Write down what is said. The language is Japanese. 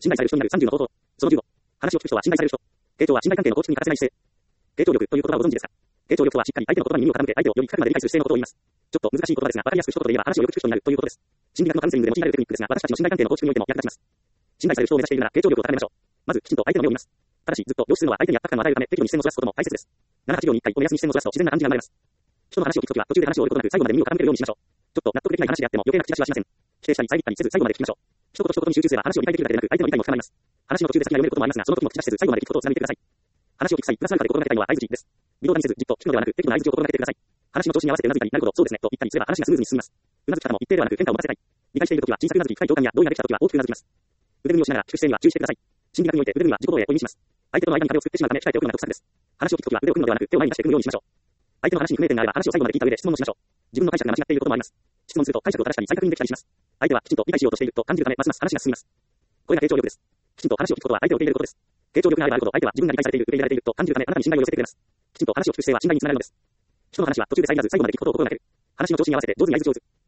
信頼される人になる30の方法。その15。話を聞く人は信頼される人。傾聴は信頼関係の構築に欠かせない姿勢。傾聴力という言葉をご存知ですか？傾聴力とはしっかり相手の言葉に耳を傾け相手をより深くまで理解する姿勢のことを言います。ちょっと難しい言葉ですが、わかりやすく一言で言えば話をよく聞く人になるということです。心理学のカウンセリングで用いられるテクニックですが、私たちの信頼関係の構築においても役立ちます。信頼される人を目指しているなら傾聴力を高めましょう。まずきちんと相手の目を見ます。ただしずっと凝視するのは相手に圧迫感を与えるため適度に視線をそらすことも大切です。7、8秒に1回を目安に視線をそらすと自然な感じが生まれます。人の話を聞くときは途中で話を終えることなく最後まで耳を傾けるようにしましょう。ちょっと納得できない話であっても余計な口出しはしません。否定したり遮ったりせず最後まで聞きましょう。一言一言に集中すれば話を理解できるだけでなく相手の理解も深まります。話の途中で先が読めることもありますが、その時も口出しせず最後まで聞くことを貫いてください。話を聞く際、プラスアルファで心がけたいのは相槌です。微動だにせずじっと聞くのではなく適度な相槌を心がけてください。話の調子に合わせてうなずいたり、なるほど、そうですね、と言ったりすれば話がスムーズに進みます。うなずき方も一定ではなく変化を持たせたい。理解しているときは小さくうなずき、深い共感や同意ができたときは大きくうなずきます。腕組みをしながら聞く姿勢には注意してください。心理学において腕組みは自己防衛を意味します。相手との間に壁を作ってしまうため控えておくのが得策です。話を聞くときは腕を組むのではなく手を前に出して組むようにしましょう。相手の話に不明点があれば話を最後まで聞いた上で質問をしましょう。自分の解釈が間違っていることもあります。質問すると解釈を正したり再確認できたりします。相手はきちんと理解しようとしていると感じるためますます話が進みます。これが傾聴力です。きちんと話を聞くことは相手を受け入れることです。傾聴力があればあるほど相手は自分が理解されている、受け入れられていると感じるためあなたに信頼を寄せてくれます。きちんと話を聞く姿勢は信頼につながるのです。人の話は途中で遮らず最後まで聞くことを心がける。話の調子に合わせて上手に相槌を打つ。